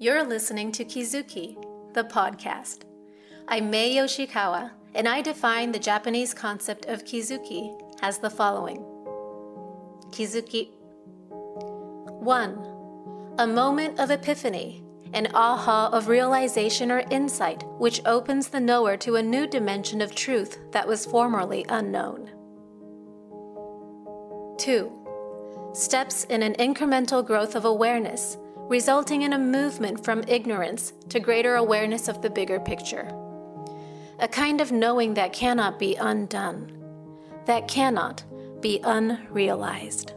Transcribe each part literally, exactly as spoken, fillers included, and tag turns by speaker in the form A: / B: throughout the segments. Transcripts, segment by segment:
A: You're listening to Kizuki, the podcast. I'm Mei Yoshikawa, and I define the Japanese concept of Kizuki as the following. Kizuki. one. A moment of epiphany, an aha of realization or insight which opens the knower to a new dimension of truth that was formerly unknown. two. Steps in an incremental growth of awareness, resulting in a movement from ignorance to greater awareness of the bigger picture. A kind of knowing that cannot be undone, that cannot be unrealized.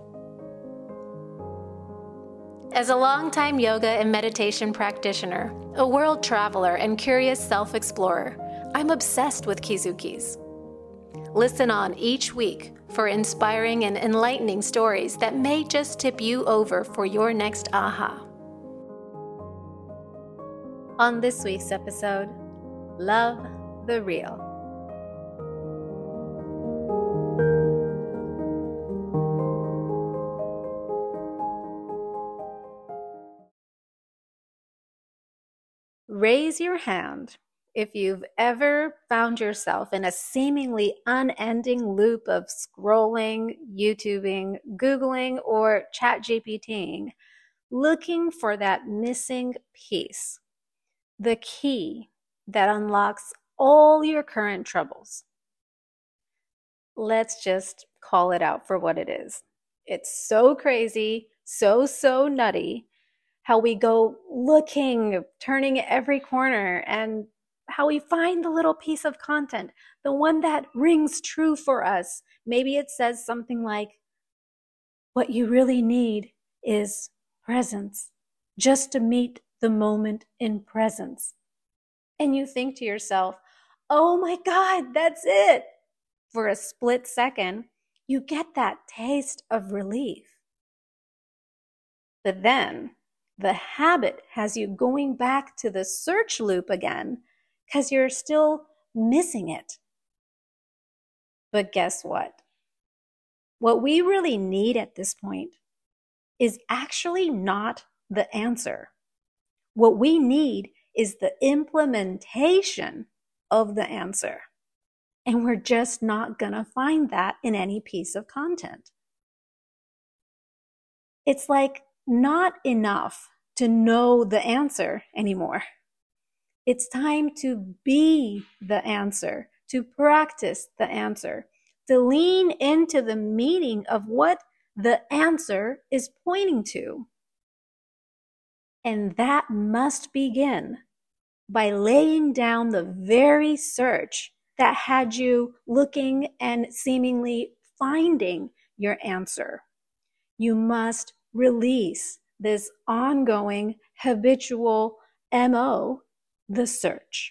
A: As a longtime yoga and meditation practitioner, a world traveler, and curious self-explorer, I'm obsessed with Kizukis. Listen on each week for inspiring and enlightening stories that may just tip you over for your next aha. On this week's episode, Love the Real. Raise your hand if you've ever found yourself in a seemingly unending loop of scrolling, YouTubing, Googling, or ChatGPTing, looking for that missing piece. The key that unlocks all your current troubles. Let's just call it out for what it is. It's so crazy, so, so nutty, how we go looking, turning every corner, and how we find the little piece of content, the one that rings true for us. Maybe it says something like, what you really need is presence, just to meet the moment in presence. And you think to yourself, oh my God, that's it. For a split second, you get that taste of relief. But then the habit has you going back to the search loop again because you're still missing it. But guess what? What we really need at this point is actually not the answer. What we need is the implementation of the answer. And we're just not going to find that in any piece of content. It's like not enough to know the answer anymore. It's time to be the answer, to practice the answer, to lean into the meaning of what the answer is pointing to. And that must begin by laying down the very search that had you looking and seemingly finding your answer. You must release this ongoing habitual M O, the search.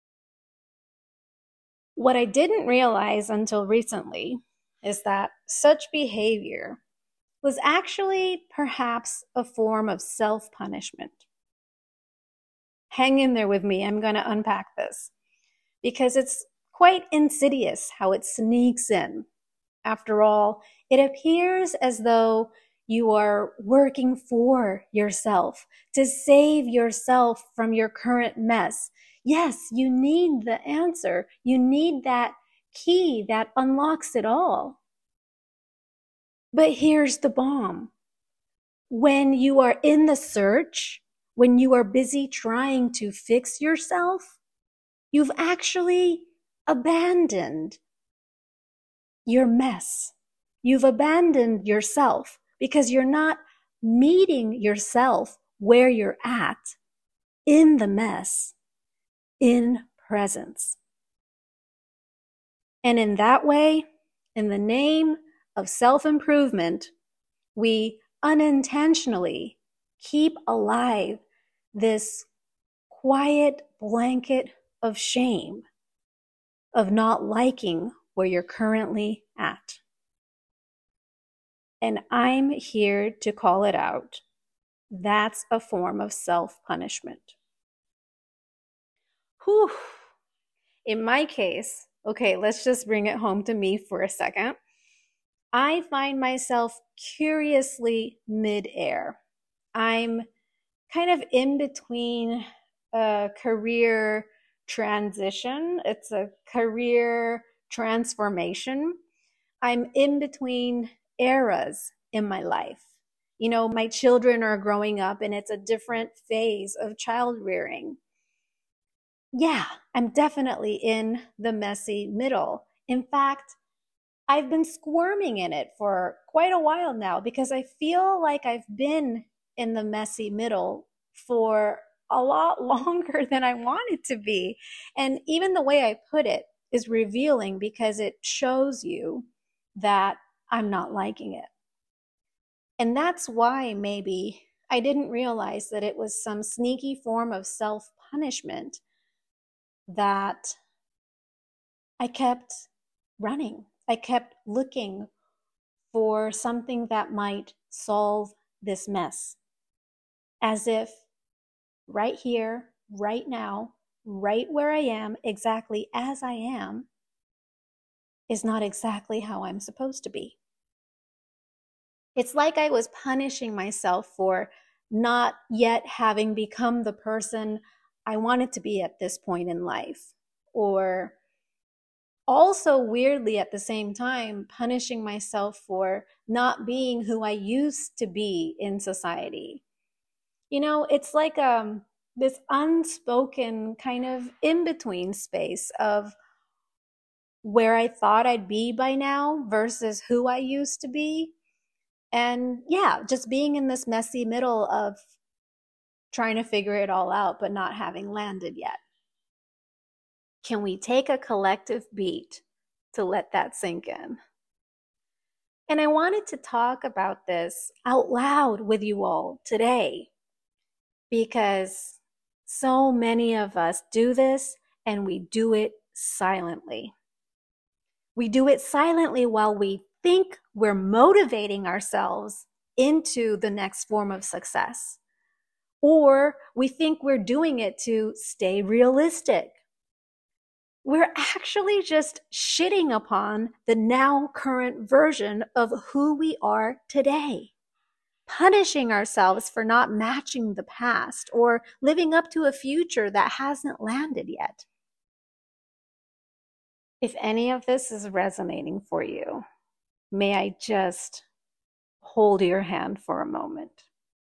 A: What I didn't realize until recently is that such behavior was actually perhaps a form of self-punishment. Hang in there with me, I'm going to unpack this, because it's quite insidious how it sneaks in. After all, it appears as though you are working for yourself, to save yourself from your current mess. Yes, you need the answer. You need that key that unlocks it all. But here's the bomb. When you are in the search, when you are busy trying to fix yourself, you've actually abandoned your mess. You've abandoned yourself because you're not meeting yourself where you're at, in the mess, in presence. And in that way, in the name of self-improvement, we unintentionally keep alive this quiet blanket of shame, of not liking where you're currently at. And I'm here to call it out. That's a form of self-punishment. Whew. In my case, okay, let's just bring it home to me for a second. I find myself curiously mid-air. I'm kind of in between a career transition. It's a career transformation. I'm in between eras in my life. You know, my children are growing up and it's a different phase of child rearing. Yeah, I'm definitely in the messy middle. In fact, I've been squirming in it for quite a while now because I feel like I've been in the messy middle for a lot longer than I want it to be. And even the way I put it is revealing because it shows you that I'm not liking it. And that's why maybe I didn't realize that it was some sneaky form of self-punishment that I kept running. I kept looking for something that might solve this mess. As if right here, right now, right where I am, exactly as I am, is not exactly how I'm supposed to be. It's like I was punishing myself for not yet having become the person I wanted to be at this point in life, or also weirdly at the same time punishing myself for not being who I used to be in society. You know, it's like um this unspoken kind of in-between space of where I thought I'd be by now versus who I used to be. And yeah, just being in this messy middle of trying to figure it all out but not having landed yet. Can we take a collective beat to let that sink in? And I wanted to talk about this out loud with you all today because so many of us do this and we do it silently. We do it silently while we think we're motivating ourselves into the next form of success. Or we think we're doing it to stay realistic. We're actually just shitting upon the now current version of who we are today, punishing ourselves for not matching the past or living up to a future that hasn't landed yet. If any of this is resonating for you, may I just hold your hand for a moment?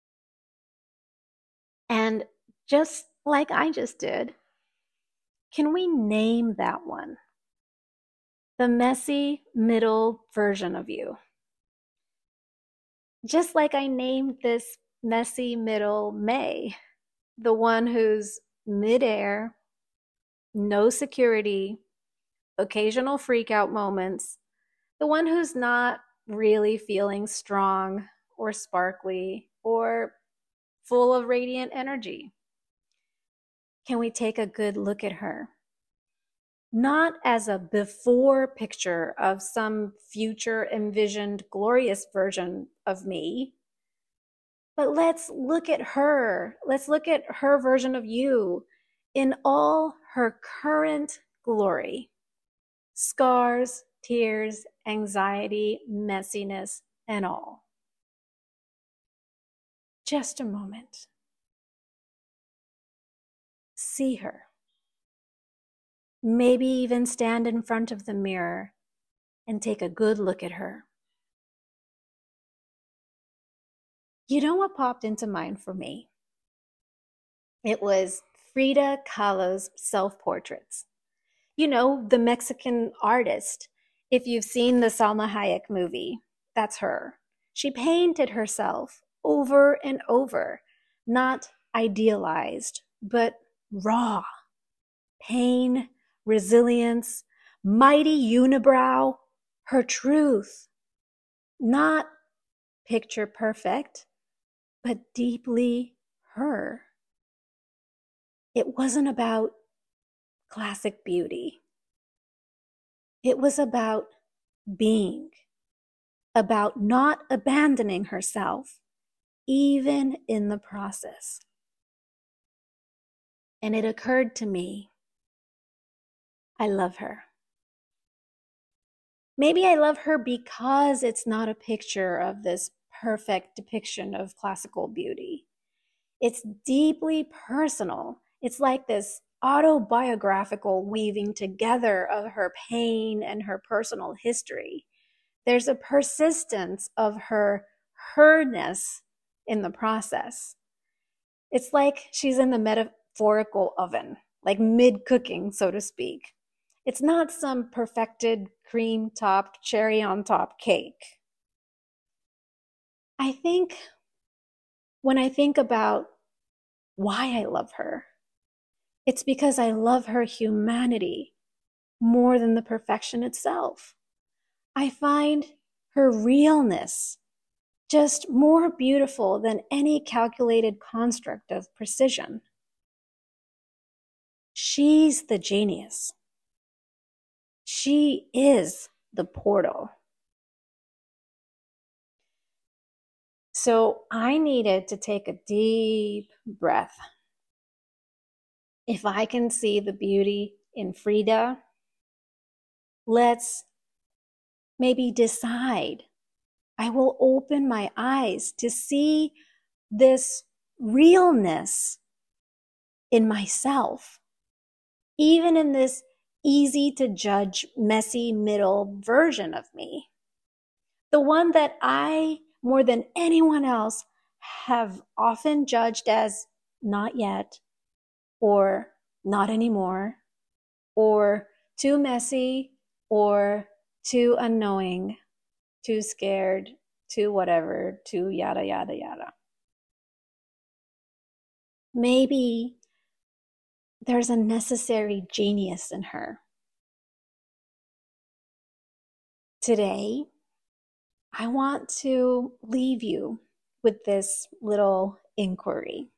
A: And just like I just did, can we name that one? The messy middle version of you. Just like I named this messy middle May, the one who's midair, no security, occasional freak out moments, the one who's not really feeling strong or sparkly or full of radiant energy. Can we take a good look at her? Not as a before picture of some future envisioned glorious version of me, but let's look at her. Let's look at her version of you in all her current glory. Scars, tears, anxiety, messiness, and all. Just a moment. See her. Maybe even stand in front of the mirror and take a good look at her. You know what popped into mind for me? It was Frida Kahlo's self-portraits. You know, the Mexican artist. If you've seen the Salma Hayek movie, that's her. She painted herself over and over, not idealized, but raw. Pain, resilience, mighty unibrow, her truth. Not picture perfect, but deeply her. It wasn't about classic beauty. It was about being, about not abandoning herself, even in the process. And it occurred to me, I love her. Maybe I love her because it's not a picture of this perfect depiction of classical beauty. It's deeply personal. It's like this autobiographical weaving together of her pain and her personal history. There's a persistence of her herness in the process. It's like she's in the metaphorical oven, like mid-cooking, so to speak. It's not some perfected cream-topped, cherry-on-top cake. I think when I think about why I love her, it's because I love her humanity more than the perfection itself. I find her realness just more beautiful than any calculated construct of precision. She's the genius. She is the portal. So I needed to take a deep breath. If I can see the beauty in Frida, let's maybe decide. I will open my eyes to see this realness in myself, even in this easy to judge, messy middle version of me. The one that I, more than anyone else, have often judged as not yet, or not anymore, or too messy, or too unknowing, too scared, too whatever, too yada, yada, yada. Maybe there's a necessary genius in her. Today, I want to leave you with this little inquiry.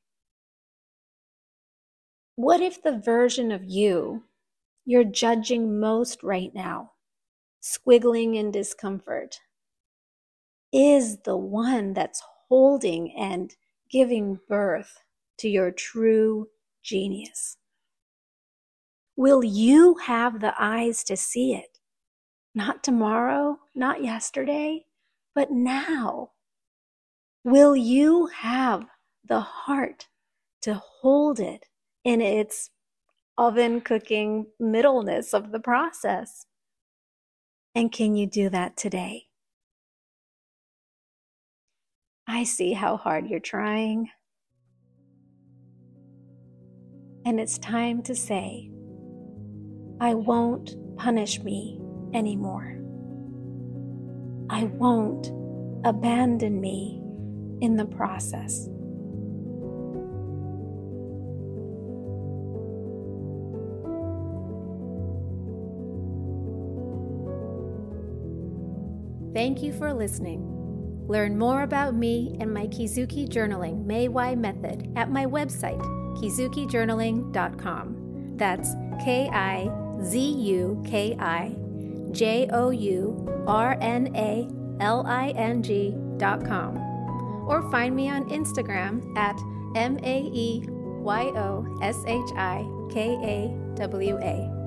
A: What if the version of you you're judging most right now, squiggling in discomfort, is the one that's holding and giving birth to your true genius? Will you have the eyes to see it? Not tomorrow, not yesterday, but now. Will you have the heart to hold it in its oven cooking middleness of the process? And can you do that today? I see how hard you're trying. And it's time to say, I won't punish me anymore. I won't abandon me in the process.
B: Thank you for listening. Learn more about me and my Kizuki Journaling Meiwai method at my website, kizuki journaling dot com. That's K I Z U K I J O U R N A L I N G dot com. Or find me on Instagram at M A E Y O S H I K A W A.